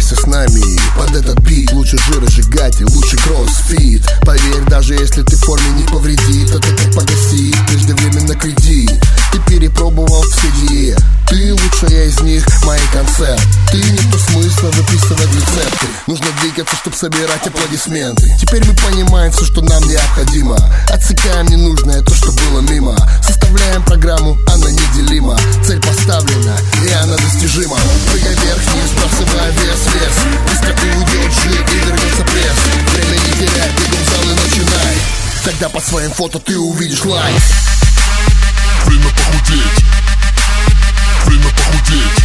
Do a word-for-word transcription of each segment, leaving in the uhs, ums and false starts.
вместе с нами под этот бит. Лучше жиросжигать и лучше кроссфит. Поверь, даже если ты в форме не повредит, это как погасить преждевременно кредит. Ты перепробовал все диет, ты лучшая из них, мои концерты. Ты нету смысла выписывать рецепты, нужно двигаться, чтобы собирать аплодисменты. Теперь мы понимаем все, что нам необходимо, отсекаем ненужное, то, что было мимо. Составляем программу, она неделима. Цель поставлена, и она достижима. Прыгай вверх-вниз, сбрасывая вес, вес. Быстро уйдет жир и вернется пресс. Время не теряй, бегом в зал и начинай. Тогда по своим фото ты увидишь лайк. Время похудеть. Время похудеть.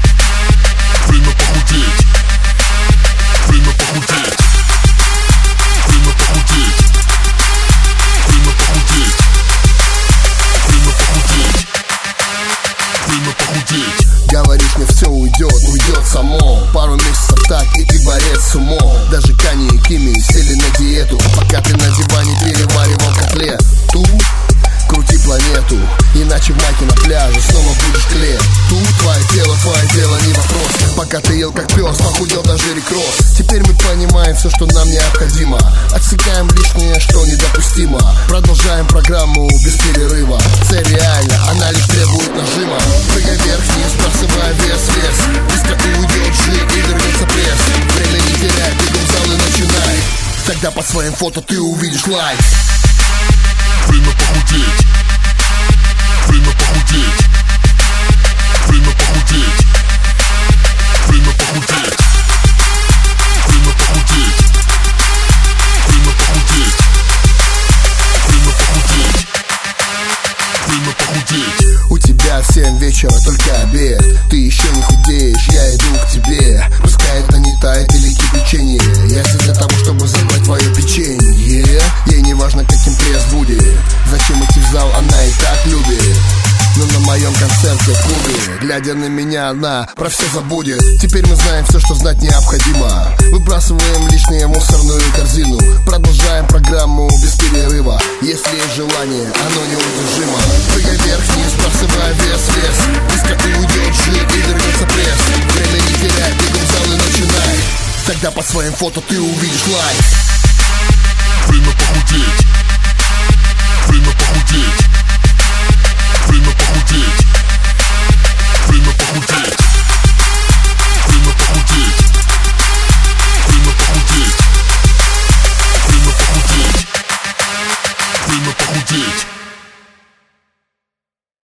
Время похудеть. Время похудеть. Время похудеть. Время похудеть. Время похудеть. Время похудеть. Говоришь, мне все уйдет, уйдет само. Пару месяцев так, и ты борец с умом. Даже Кани и Кими сели на диету, пока ты на диване переваривал котлет. Тут крути планету, иначе в майке на пляже снова будешь клеить. Тут твое тело, твое дело, не вопрос. Пока ты ел как пес, похудел даже рекросс. Теперь мы понимаем все, что нам необходимо, отсекаем лишнее, что недопустимо. Продолжаем программу без перерыва. Цель реальна, она лишь требует нажима. Прыгай вверх-вниз, сбрасывая вес, вес. Быстро уйдет жир и вернется пресс. Время не теряй, бегом в зал и начинай. Тогда по своим фото ты увидишь лайк. Время похудеть. Время похудеть. Время похудеть. Время похудеть. Время похудеть. Время похудеть. Время похудеть. Время похудеть. У тебя в семь вечера только обед. Ты еще не худеешь, я иду к тебе. Пускай это не тает или кипячение. Я здесь для того, чтобы забрать твое печенье. Ей не важно, каким пресс будет. Зачем идти в зал, она и так любит. Но на моем концерте в клубе, глядя на меня, она про все забудет. Теперь мы знаем все, что знать необходимо. Выбрасываем лишнее в мусорную корзину. Продолжаем программу без перерыва. Если есть желание, оно неудержимо. Прыгай вверх-вниз, сбрасывая вес, вес. Быстро уйдет жир и вернется пресс. Время не теряй, бегом в зал и начинай. Тогда по своим фото ты увидишь лайк. Время похудеть. Время похудеть. Время похудеть. Время похудеть. Время похудеть. Время похудеть. Время похудеть. Время похудеть.